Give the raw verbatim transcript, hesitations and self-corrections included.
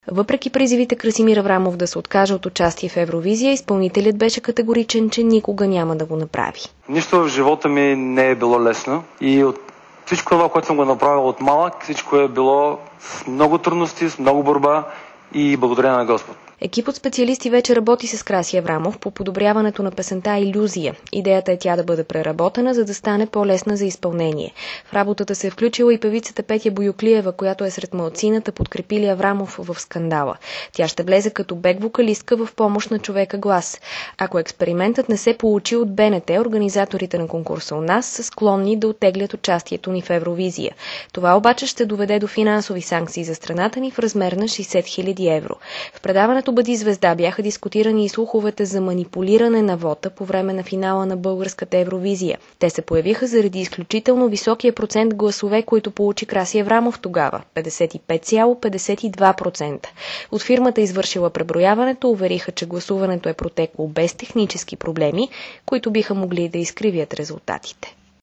Въпреки призивите Красимир Аврамов да се откаже от участие в Евровизия, изпълнителят беше категоричен, че никога няма да го направи. Нищо в живота ми не е било лесно и от всичко това, което съм го направил от малък, всичко е било с много трудности, с много борба и благодарение на Господ. Екип от специалисти вече работи с Краси Аврамов по подобряването на песента «Илюзия». Идеята е тя да бъде преработена, за да стане по-лесна за изпълнение. В работата се е включила и певицата Петя Боюклиева, която е сред малцината, подкрепили Аврамов в скандала. Тя ще влезе като бек-вокалистка в помощ на Човека глас. Ако експериментът не се получи от БНТ, организаторите на конкурса у нас са склонни да оттеглят участието ни в Евровизия. Това обаче ще доведе до финансови санкции за страната ни в размер на шейсет хиляди евро. В предаването Бъди звезда бяха дискутирани и слуховете за манипулиране на вота по време на финала на българската Евровизия. Те се появиха заради изключително високия процент гласове, които получи Краси Аврамов тогава – петдесет и пет цяло петдесет и два процента. От фирмата, извършила преброяването, увериха, че гласуването е протекло без технически проблеми, които биха могли да изкривят резултатите.